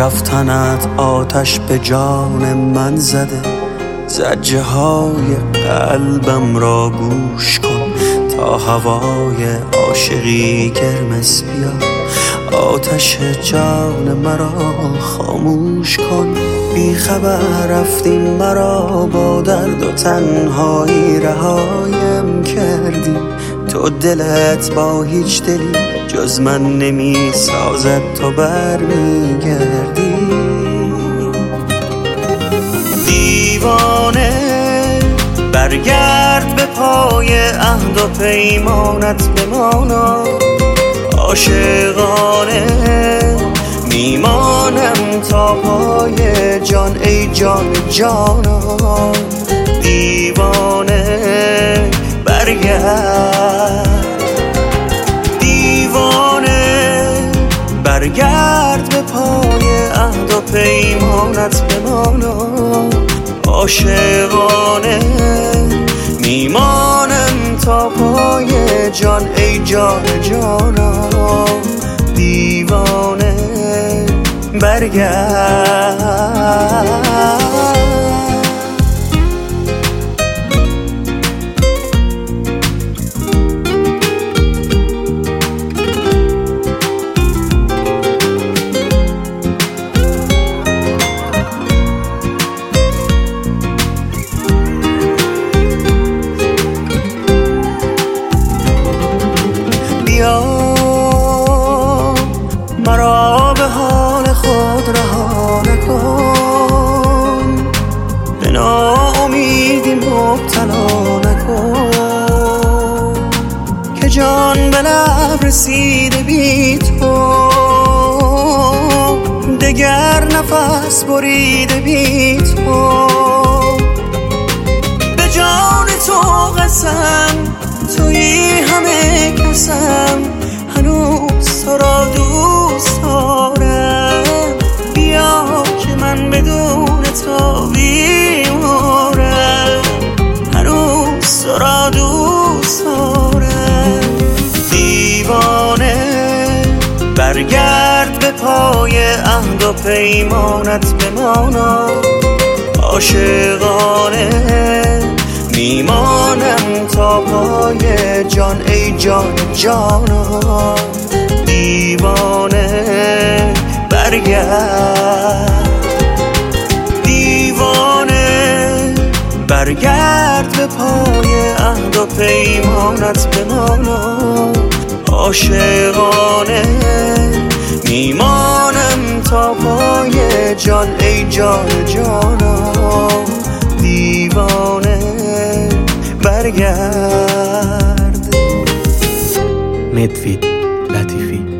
رفتنت آتش به جان من زده، زجه های قلبم را گوش کن تا هوای عاشقی گرمس بیا. آتش جان مرا خاموش کن، بی خبر رفتیم مرا با درد و تنهایی رهایم کردی. تو دلت با هیچ دلی جز من نمی سازد، تو برمیگردی. دیوانه برگرد به پای عهد و پیمانت بمانا، عاشقانه میمانم تا پای جان ای جان جانا. دیوانه برگرد، دیوانه برگرد به پای عهد و پیمانت بمانا، عاشقانه میمانم تا پای جان ای جان جانا. دیوانه برگرد. مرا به حال خود رها نکن، به ناامیدی مبتلا نکن، که جان به لب رسیده بی تو، دگر نفس بریده بی تو. به جان تو قسم تویی همه کسم، هنوز تو را دوست دارم. بیا که من بدون تو بیمارم، هنوز تو را دوست دارم. دیوانه برگرد به پای عهد و پیمانت بمانا، عاشقانه میمانم تا پای جان ای جان جانا. دیوانه برگرد، دیوانه برگرد به پای عهد و پیمانت بمانا، عاشقانه میمانم تا پای جان ای جان جانا. دیوانه برگرد. مدفید لطیفی.